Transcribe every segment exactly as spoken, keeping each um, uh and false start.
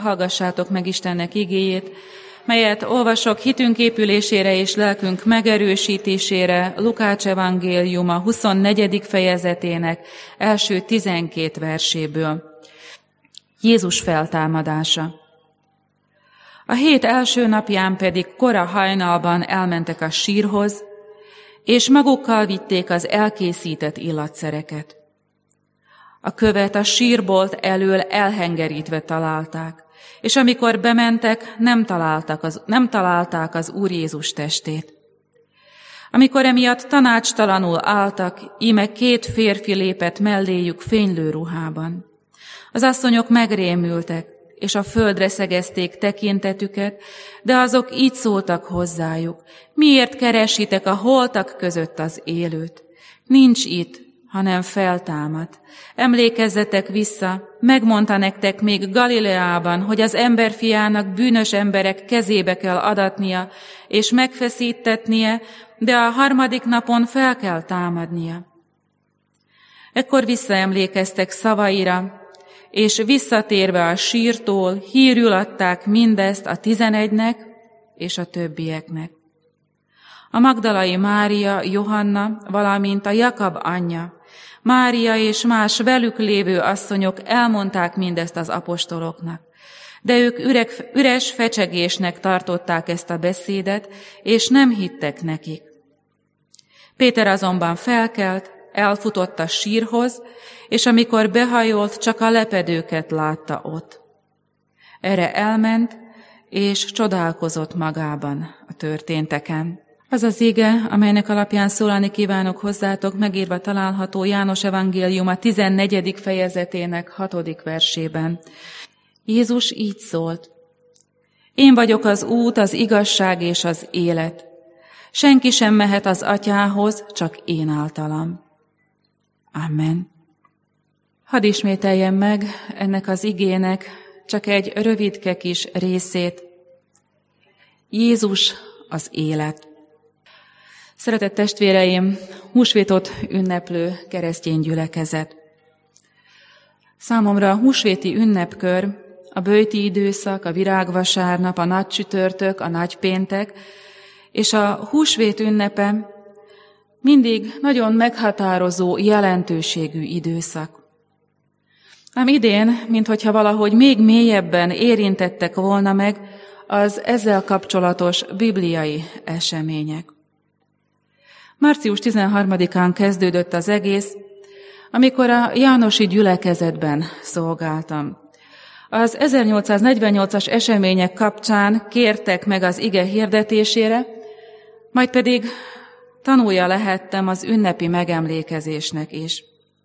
Hallgassátok meg Istennek igéjét, melyet olvasok hitünk épülésére és lelkünk megerősítésére Lukács evangéliuma huszonnegyedik fejezetének első tizenkét verséből. Jézus feltámadása. A hét első napján pedig kora hajnalban elmentek a sírhoz, és magukkal vitték az elkészített illatszereket. A követ a sírbolt elől elhengerítve találták, és amikor bementek, nem találták az, nem találták az Úr Jézus testét. Amikor emiatt tanácstalanul álltak, íme két férfi lépett melléjük fénylő ruhában. Az asszonyok megrémültek, és a földre szegezték tekintetüket, de azok így szóltak hozzájuk: miért keresitek a holtak között az élőt? Nincs itt, hanem feltámadt. Emlékezzetek vissza, megmondta nektek még Galileában, hogy az emberfiának bűnös emberek kezébe kell adatnia, és megfeszítetnie, de a harmadik napon fel kell támadnia. Ekkor visszaemlékeztek szavaira, és visszatérve a sírtól hírül adták mindezt a tizenegynek és a többieknek. A magdalai Mária, Johanna, valamint a Jakab anyja, Mária és más velük lévő asszonyok elmondták mindezt az apostoloknak, de ők üreg, üres fecsegésnek tartották ezt a beszédet, és nem hittek nekik. Péter azonban felkelt, elfutott a sírhoz, és amikor behajolt, csak a lepedőket látta ott. Erre elment, és csodálkozott magában a történteken. Az az ige, amelynek alapján szólalni kívánok hozzátok, megírva található János evangéliuma tizennegyedik fejezetének hatodik versében. Jézus így szólt: én vagyok az út, az igazság és az élet. Senki sem mehet az Atyához, csak én általam. Amen. Hadd ismételjem meg ennek az igének csak egy rövidke kis részét. Jézus az élet. Szeretett testvéreim, húsvétot ünneplő keresztény gyülekezet. Számomra a húsvéti ünnepkör, a böjti időszak, a virágvasárnap, a nagy csütörtök, a nagypéntek és a húsvét ünnepe mindig nagyon meghatározó jelentőségű időszak. Ám idén, minthogyha valahogy még mélyebben érintettek volna meg az ezzel kapcsolatos bibliai események. március tizenharmadikán kezdődött az egész, amikor a jánosi gyülekezetben szolgáltam. Az ezernyolcszáznegyvennyolcas események kapcsán kértek meg az ige hirdetésére, majd pedig tanulja lehettem az ünnepi megemlékezésnek is.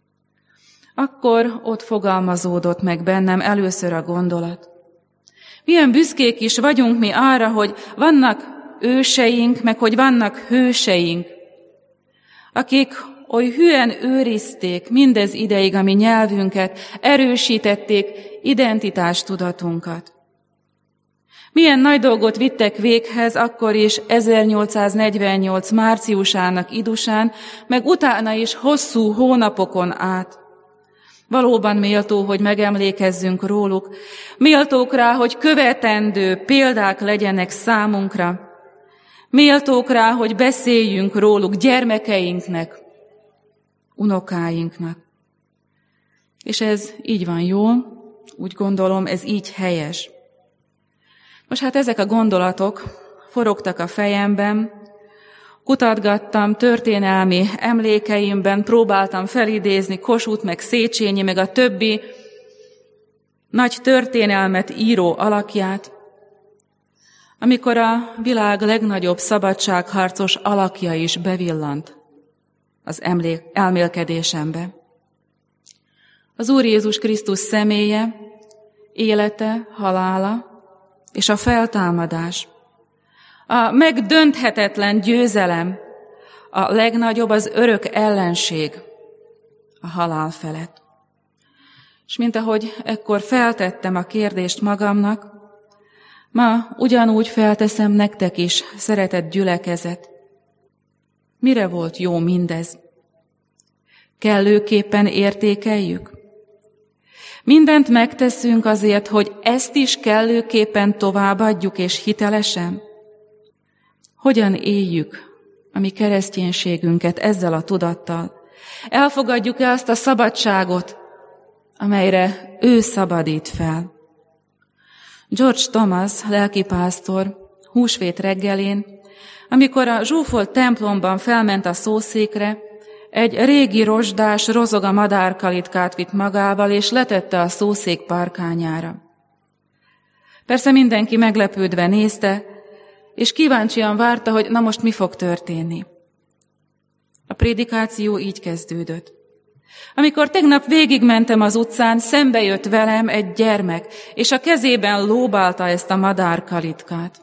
Akkor ott fogalmazódott meg bennem először a gondolat. Milyen büszkék is vagyunk mi arra, hogy vannak őseink, meg hogy vannak hőseink, akik oly hűen őrizték mindez ideig a mi nyelvünket, erősítették identitástudatunkat. Milyen nagy dolgot vittek véghez akkor is ezernyolcszáznegyvennyolc márciusának idusán, meg utána is hosszú hónapokon át. Valóban méltó, hogy megemlékezzünk róluk, méltók rá, hogy követendő példák legyenek számunkra, méltók rá, hogy beszéljünk róluk gyermekeinknek, unokáinknak. És ez így van jó, úgy gondolom, ez így helyes. Most hát ezek a gondolatok forogtak a fejemben, kutatgattam történelmi emlékeimben, próbáltam felidézni Kossuth, meg Széchenyi, meg a többi nagy történelmet író alakját, amikor a világ legnagyobb szabadságharcos alakja is bevillant az emlék, elmélkedésembe. Az Úr Jézus Krisztus személye, élete, halála és a feltámadás, a megdönthetetlen győzelem, a legnagyobb, az örök ellenség a halál felett. És mint ahogy ekkor feltettem a kérdést magamnak, ma ugyanúgy felteszem nektek is, szeretett gyülekezet. Mire volt jó mindez? Kellőképpen értékeljük? Mindent megteszünk azért, hogy ezt is kellőképpen továbbadjuk és hitelesen? Hogyan éljük a mi kereszténységünket ezzel a tudattal? Elfogadjuk-e azt a szabadságot, amelyre ő szabadít fel? George Thomas, lelkipásztor, húsvét reggelén, amikor a zsúfolt templomban felment a szószékre, egy régi rozsdás, rozoga madárkalitkát vitt magával, és letette a szószék parkányára. Persze mindenki meglepődve nézte, és kíváncsian várta, hogy na most mi fog történni. A prédikáció így kezdődött. Amikor tegnap végigmentem az utcán, szembe jött velem egy gyermek, és a kezében lóbálta ezt a madárkalitkát.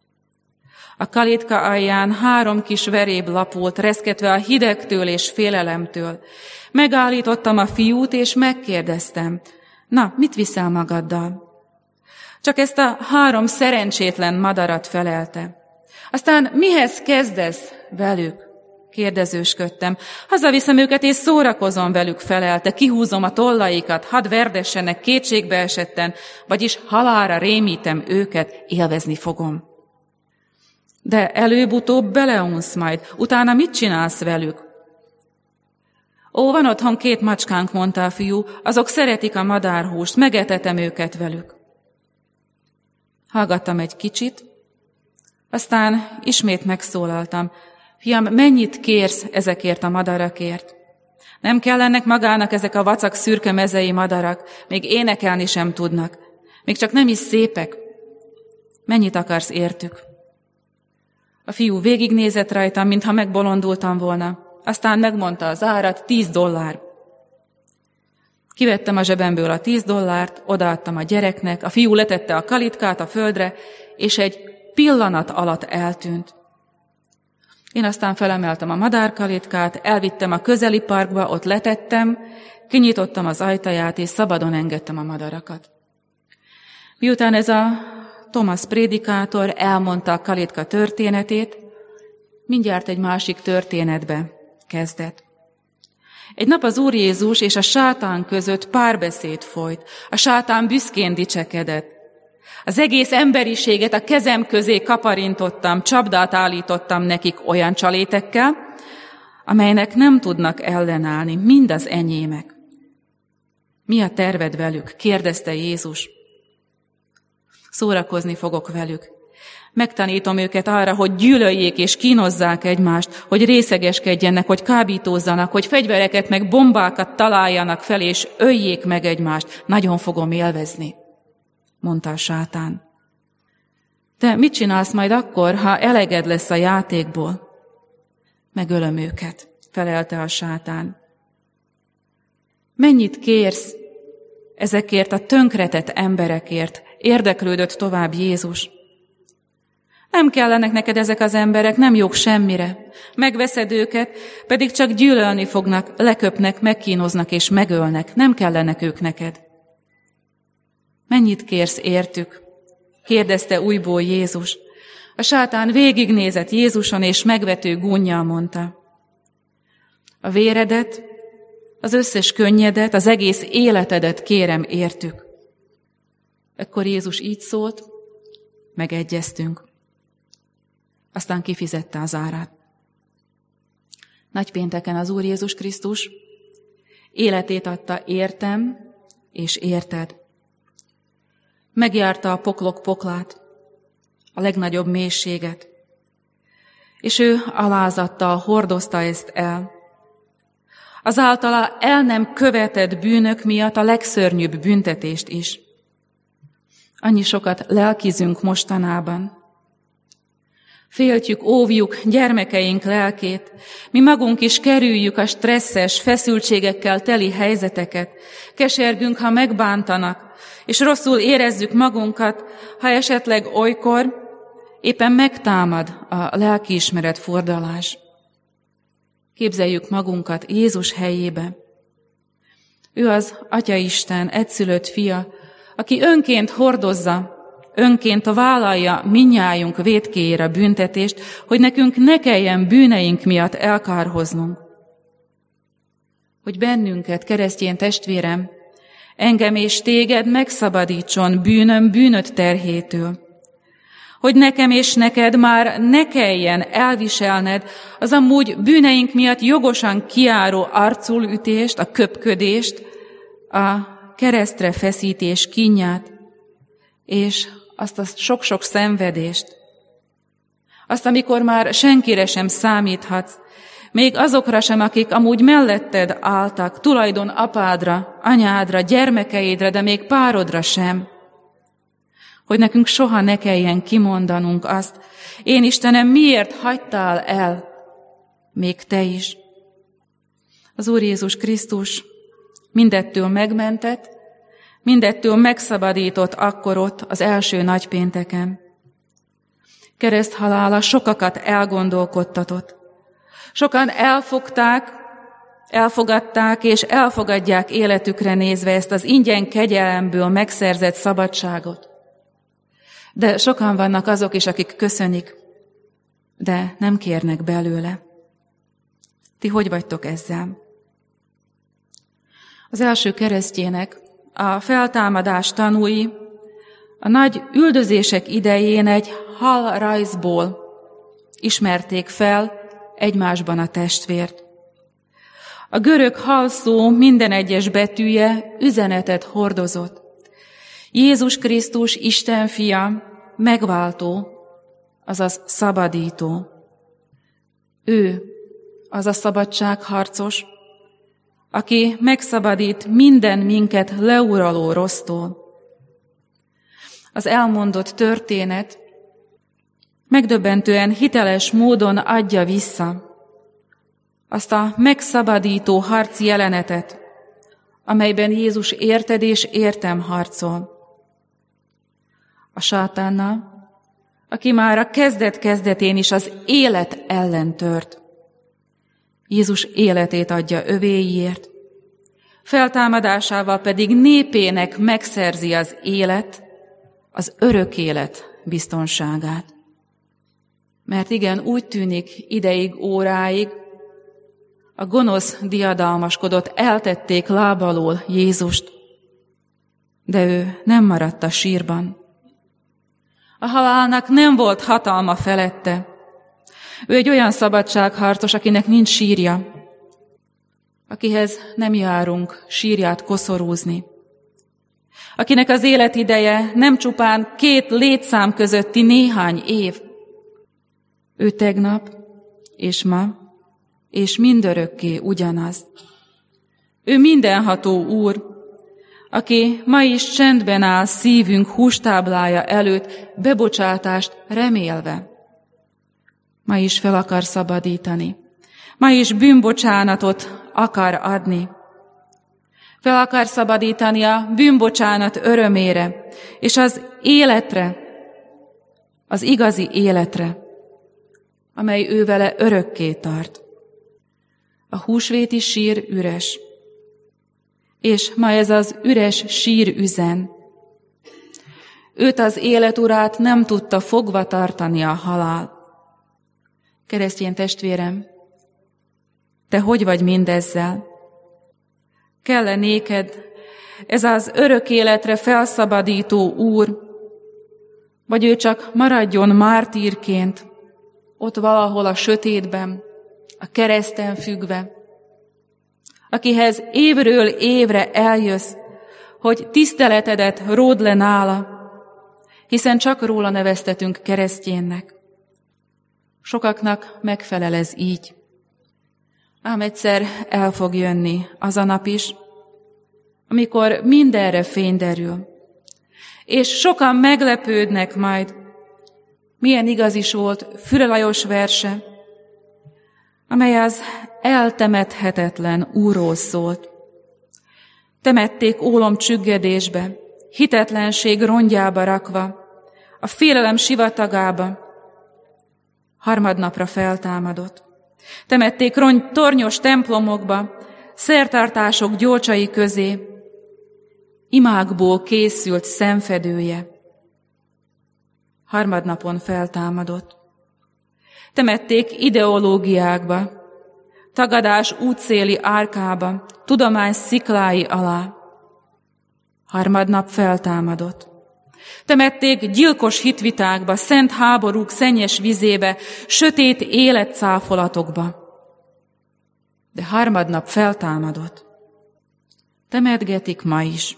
A kalitka alján három kis veréb lapult, reszketve a hidegtől és félelemtől. Megállítottam a fiút, és megkérdeztem, na, mit viszel magaddal? Csak ezt a három szerencsétlen madarat felelte. Aztán mihez kezdesz velük? Kérdezősködtem. Hazaviszem őket, és szórakozom velük, felelte. Kihúzom a tollaikat, hadd verdessenek kétségbe esetten, vagyis halálra rémítem őket, élvezni fogom. De előbb-utóbb beleunsz majd, utána mit csinálsz velük? Ó, van otthon két macskánk, mondta a fiú, azok szeretik a madárhúst, megetetem őket velük. Hallgattam egy kicsit, aztán ismét megszólaltam. Fiam, mennyit kérsz ezekért a madarakért? Nem kellenek magának ezek a vacak szürke mezei madarak, még énekelni sem tudnak, még csak nem is szépek. Mennyit akarsz értük? A fiú végignézett rajtam, mintha megbolondultam volna. Aztán megmondta az árat, tíz dollár. Kivettem a zsebemből a tíz dollárt, odaadtam a gyereknek, a fiú letette a kalitkát a földre, és egy pillanat alatt eltűnt. Én aztán felemeltem a madárkalitkát, elvittem a közeli parkba, ott letettem, kinyitottam az ajtaját, és szabadon engedtem a madarakat. Miután ez a Thomas prédikátor elmondta a kalitka történetét, mindjárt egy másik történetbe kezdett. Egy nap az Úr Jézus és a sátán között párbeszéd folyt. A sátán büszkén dicsekedett. Az egész emberiséget a kezem közé kaparintottam, csapdát állítottam nekik olyan csalétekkel, amelynek nem tudnak ellenállni, mind az enyémek. Mi a terved velük? Kérdezte Jézus. Szórakozni fogok velük. Megtanítom őket arra, hogy gyűlöljék és kínozzák egymást, hogy részegeskedjenek, hogy kábítózzanak, hogy fegyvereket meg bombákat találjanak fel, és öljék meg egymást. Nagyon fogom élvezni, mondta a sátán. Te mit csinálsz majd akkor, ha eleged lesz a játékból? Megölöm őket, felelte a sátán. Mennyit kérsz ezekért a tönkretett emberekért? Érdeklődött tovább Jézus. Nem kellenek neked ezek az emberek, nem jók semmire. Megveszed őket, pedig csak gyűlölni fognak, leköpnek, megkínoznak és megölnek. Nem kellenek ők neked. Mennyit kérsz értük? Kérdezte újból Jézus. A sátán végignézett Jézuson, és megvető gúnnyal mondta. A véredet, az összes könnyedet, az egész életedet kérem értük. Ekkor Jézus így szólt, megegyeztünk. Aztán kifizette az árát. Nagypénteken az Úr Jézus Krisztus életét adta értem és érted. Megjárta a poklok poklát, a legnagyobb mélységet, és ő alázattal hordozta ezt el. Az általa el nem követett bűnök miatt a legszörnyűbb büntetést is. Annyi sokat lelkizünk mostanában. Féltjük, óvjuk gyermekeink lelkét, mi magunk is kerüljük a stresszes, feszültségekkel teli helyzeteket, kesergünk, ha megbántanak, és rosszul érezzük magunkat, ha esetleg olykor éppen megtámad a lelkiismeret furdalás. Képzeljük magunkat Jézus helyébe. Ő az Atyaisten egyszülött fia, aki önként hordozza, önként vállalja mindnyájunk vétkéjére büntetést, hogy nekünk ne kelljen bűneink miatt elkárhoznunk. Hogy bennünket, keresztény testvérem, engem és téged megszabadítson bűnöm bűnöt terhétől, hogy nekem és neked már ne kelljen elviselned az amúgy bűneink miatt jogosan kiáró arculütést, a köpködést, a keresztre feszítés kínját, és azt a sok-sok szenvedést, azt, amikor már senkire sem számíthatsz, még azokra sem, akik amúgy melletted álltak, tulajdon apádra, anyádra, gyermekeidre, de még párodra sem, hogy nekünk soha ne kelljen kimondanunk azt, én Istenem, miért hagytál el, még te is. Az Úr Jézus Krisztus mindettől megmentett, mindettől megszabadított akkor ott az első nagypénteken. Kereszthalála sokakat elgondolkodtatott. Sokan elfogták, elfogadták és elfogadják életükre nézve ezt az ingyen kegyelemből megszerzett szabadságot. De sokan vannak azok is, akik köszönik, de nem kérnek belőle. Ti hogy vagytok ezzel? Az első keresztjének a feltámadás tanúi a nagy üldözések idején egy hal rajzból ismerték fel egymásban a testvért. A görög hal szó minden egyes betűje üzenetet hordozott. Jézus Krisztus, Isten fia, megváltó, azaz szabadító. Ő az a szabadságharcos, aki megszabadít minden minket leuraló rossztól. Az elmondott történet megdöbbentően hiteles módon adja vissza azt a megszabadító harci jelenetet, amelyben Jézus érted és értem harcol. A sátánnal, aki már a kezdet-kezdetén is az élet ellen tört. Jézus életét adja övéiért, feltámadásával pedig népének megszerzi az élet, az örök élet biztonságát. Mert igen, úgy tűnik ideig, óráig, a gonosz diadalmaskodott, eltették láb alól Jézust, de ő nem maradt a sírban. A halálnak nem volt hatalma felette. Ő egy olyan szabadságharcos, akinek nincs sírja, akihez nem járunk sírját koszorúzni, akinek az életideje nem csupán két létszám közötti néhány év. Ő tegnap és ma és mindörökké ugyanaz. Ő mindenható Úr, aki ma is csendben áll szívünk hústáblája előtt, bebocsátást remélve. Ma is fel akar szabadítani. Ma is bűnbocsánatot akar adni. Fel akar szabadítani a bűnbocsánat örömére, és az életre, az igazi életre, amely ő vele örökké tart. A húsvéti sír üres, és ma ez az üres sír üzen. Őt, az életurát nem tudta fogva tartani a halál. Keresztény testvérem, te hogy vagy mindezzel? Kell-e néked ez az örök életre felszabadító Úr, vagy ő csak maradjon mártírként, ott valahol a sötétben, a kereszten függve, akihez évről évre eljössz, hogy tiszteletedet ród le nála, hiszen csak róla neveztetünk keresztjénnek. Sokaknak megfelel ez így. Ám egyszer el fog jönni az a nap is, amikor mindenre fény derül, és sokan meglepődnek majd, milyen igaz is volt Füle Lajos verse, amely az eltemethetetlen Úrról szólt. Temették ólom csüggedésbe, hitetlenség rongyába rakva, a félelem sivatagába, harmadnapra feltámadott. Temették rongy tornyos templomokba, szertartások gyolcsai közé, imákból készült szemfedője. Harmadnapon feltámadott. Temették ideológiákba, tagadás útszéli árkába, tudomány sziklái alá. Harmadnap feltámadott. Temették gyilkos hitvitákba, szent háborúk szennyes vizébe, sötét életcáfolatokba. De harmadnap feltámadott. Temetgetik ma is.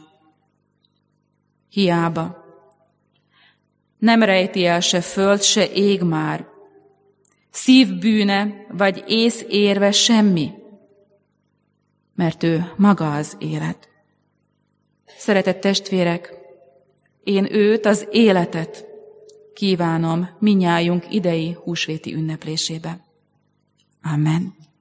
Hiába. Nem rejti el se föld, se ég már. Szívbűne vagy ész érve semmi, mert ő maga az élet. Szeretett testvérek, én őt, az életet kívánom minnyájunk idei húsvéti ünneplésébe. Amen.